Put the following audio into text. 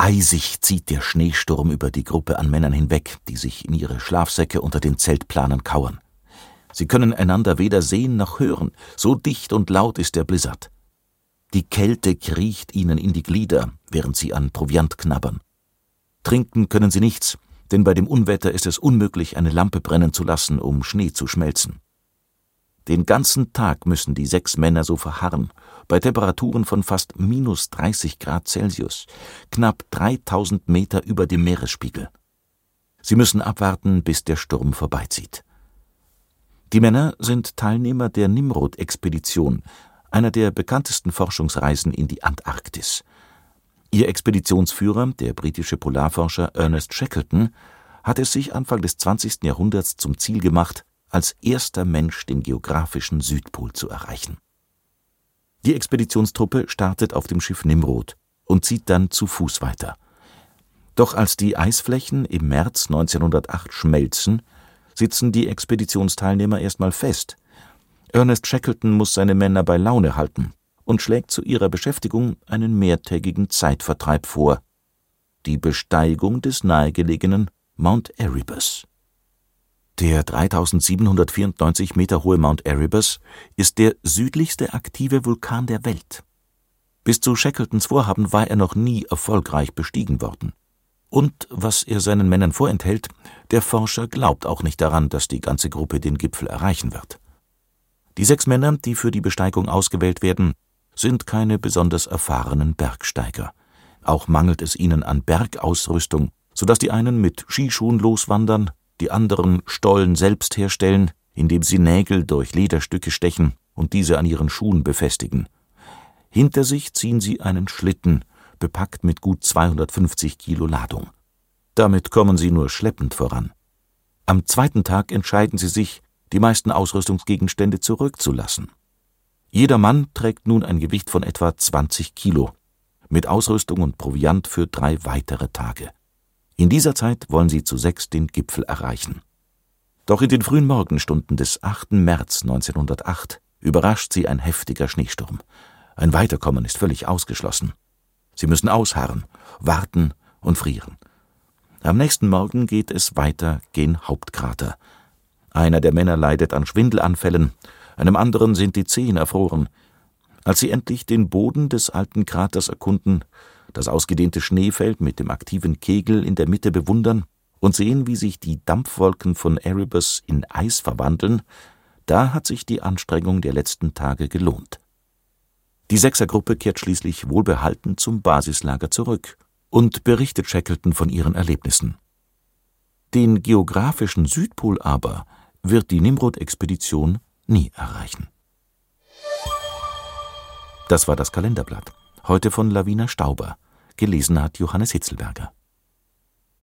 Eisig zieht der Schneesturm über die Gruppe an Männern hinweg, die sich in ihre Schlafsäcke unter den Zeltplanen kauern. Sie können einander weder sehen noch hören, so dicht und laut ist der Blizzard. Die Kälte kriecht ihnen in die Glieder, während sie an Proviant knabbern. Trinken können sie nichts, denn bei dem Unwetter ist es unmöglich, eine Lampe brennen zu lassen, um Schnee zu schmelzen. Den ganzen Tag müssen die 6 Männer so verharren, bei Temperaturen von fast minus 30 Grad Celsius, knapp 3000 Meter über dem Meeresspiegel. Sie müssen abwarten, bis der Sturm vorbeizieht. Die Männer sind Teilnehmer der Nimrod-Expedition, einer der bekanntesten Forschungsreisen in die Antarktis. Ihr Expeditionsführer, der britische Polarforscher Ernest Shackleton, hat es sich Anfang des 20. Jahrhunderts zum Ziel gemacht, als erster Mensch den geografischen Südpol zu erreichen. Die Expeditionstruppe startet auf dem Schiff Nimrod und zieht dann zu Fuß weiter. Doch als die Eisflächen im März 1908 schmelzen, sitzen die Expeditionsteilnehmer erstmal fest. Ernest Shackleton muss seine Männer bei Laune halten und schlägt zu ihrer Beschäftigung einen mehrtägigen Zeitvertreib vor: die Besteigung des nahegelegenen Mount Erebus. Der 3794 Meter hohe Mount Erebus ist der südlichste aktive Vulkan der Welt. Bis zu Shackletons Vorhaben war er noch nie erfolgreich bestiegen worden. Und, was er seinen Männern vorenthält, der Forscher glaubt auch nicht daran, dass die ganze Gruppe den Gipfel erreichen wird. Die 6 Männer, die für die Besteigung ausgewählt werden, sind keine besonders erfahrenen Bergsteiger. Auch mangelt es ihnen an Bergausrüstung, sodass die einen mit Skischuhen loswandern, die anderen Stollen selbst herstellen, indem sie Nägel durch Lederstücke stechen und diese an ihren Schuhen befestigen. Hinter sich ziehen sie einen Schlitten, bepackt mit gut 250 Kilo Ladung. Damit kommen sie nur schleppend voran. Am 2. Tag entscheiden sie sich, die meisten Ausrüstungsgegenstände zurückzulassen. Jeder Mann trägt nun ein Gewicht von etwa 20 Kilo, mit Ausrüstung und Proviant für 3 weitere Tage. In dieser Zeit wollen sie zu 6 den Gipfel erreichen. Doch in den frühen Morgenstunden des 8. März 1908 überrascht sie ein heftiger Schneesturm. Ein Weiterkommen ist völlig ausgeschlossen. Sie müssen ausharren, warten und frieren. Am nächsten Morgen geht es weiter gen Hauptkrater. Einer der Männer leidet an Schwindelanfällen, einem anderen sind die Zehen erfroren. Als sie endlich den Boden des alten Kraters erkunden, das ausgedehnte Schneefeld mit dem aktiven Kegel in der Mitte bewundern und sehen, wie sich die Dampfwolken von Erebus in Eis verwandeln, da hat sich die Anstrengung der letzten Tage gelohnt. Die 6er-Gruppe kehrt schließlich wohlbehalten zum Basislager zurück und berichtet Shackleton von ihren Erlebnissen. Den geografischen Südpol aber wird die Nimrod-Expedition nie erreichen. Das war das Kalenderblatt. Heute von Lavina Stauber. Gelesen hat Johannes Hitzelberger.